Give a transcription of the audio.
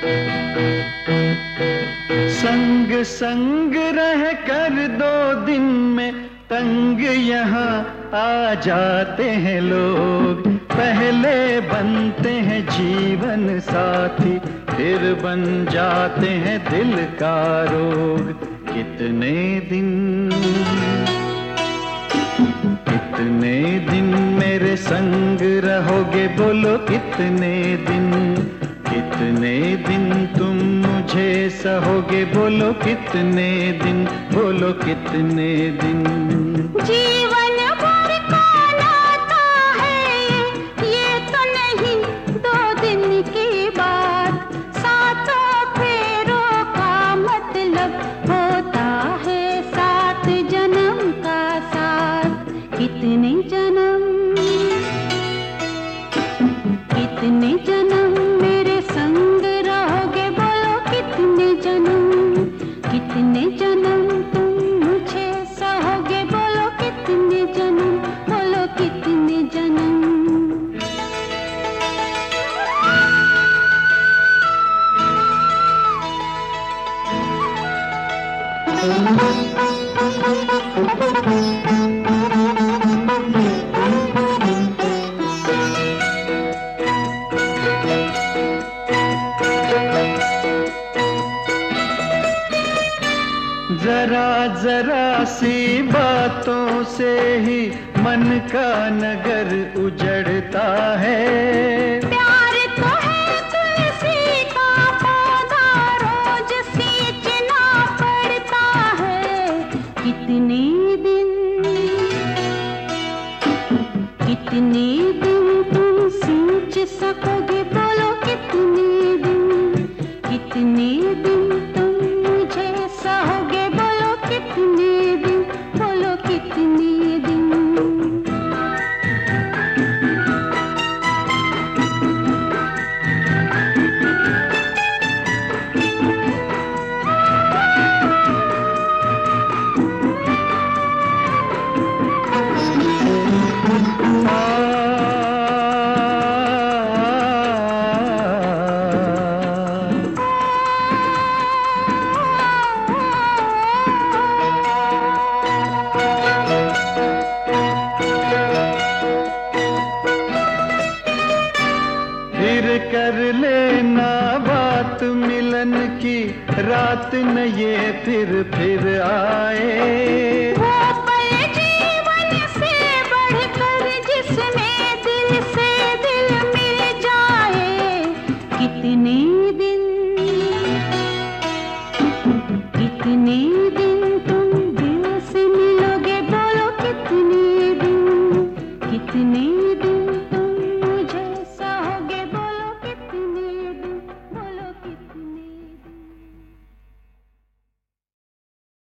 संग संग रह कर 2 दिन में तंग यहाँ आ जाते हैं लोग। पहले बनते हैं जीवन साथी, फिर बन जाते हैं दिल का रोग। कितने दिन मेरे संग रहोगे, बोलो कितने दिन तुम मुझे सहोगे, बोलो कितने दिन, बोलो कितने दिन। जीवन भर का नाता है ये तो नहीं 2 दिन की बात। सातों फेरों का मतलब होता है 7 जन्म का साथ। कितने जन्म मेरे संग रहोगे, बोलो कितने जन्म तुम मुझे सहोगे, बोलो कितने जन्म, बोलो कितने जन्म। जरा सी बातों से ही मन का नगर उजड़ता है। प्यार तो है तुलसी का पौधा, रोज सींचना पड़ता है। कितने दिन तुम सींच सकोगे, बोलो कितने दिन तुम मुझे सहोगे, बोलो कितने दिन, बोलो कितने दिन। कर लेना बात मिलन की, रात न ये फिर आए।